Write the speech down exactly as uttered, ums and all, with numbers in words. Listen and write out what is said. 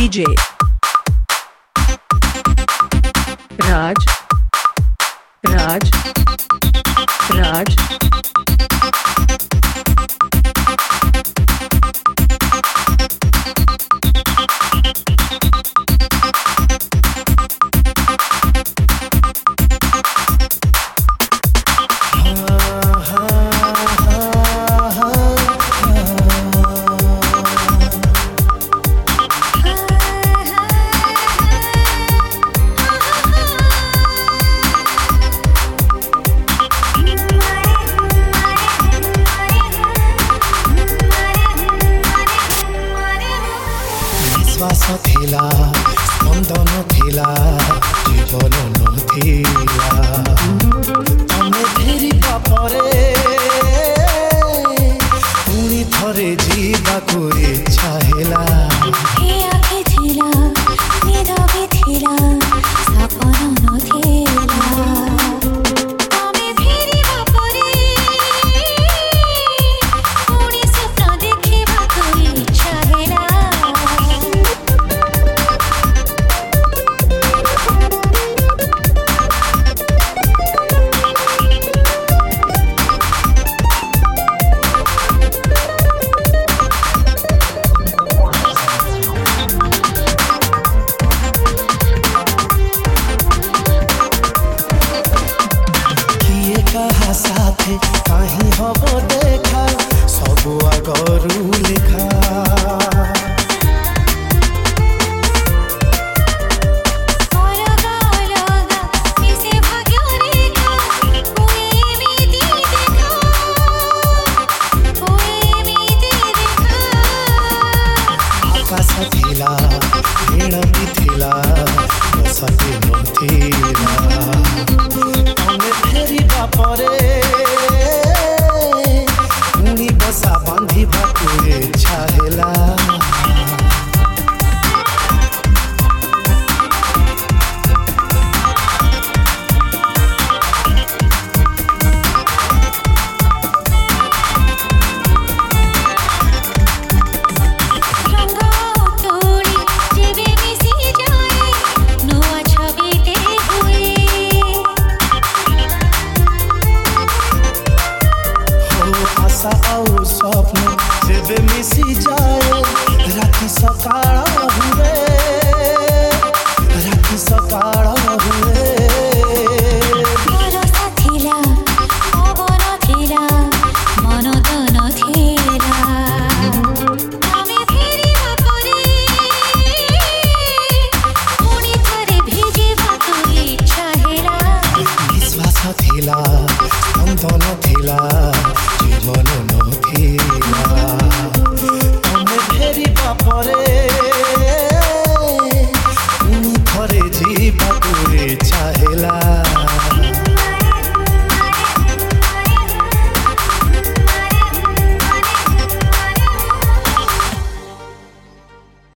DJ राज राज राज श्वास थिला स्पंदन थिला जीवन नथिला तमे फेरिबा परे पुणी थरे जीवाको इच्छा हेला ए आखे थिला निद भी थिला सपन नथिला तमे फेरिबा परे पुणी स्वप्न देखिबाको इच्छा हेला साथे कहीं हब देखा सब आगरू लेखा अलगा अलगा मिसे भाग्य रेखा कोई एमिति देखा कोई एमिति देखा आकाश थिला ऋण भी थिला बसते नथिला तमे फेरिबा परे पुणी बसा बांधिबाको इच्छा हेला आशा और स्वप्न जेबे मिसी जाए राति सकाळ हुए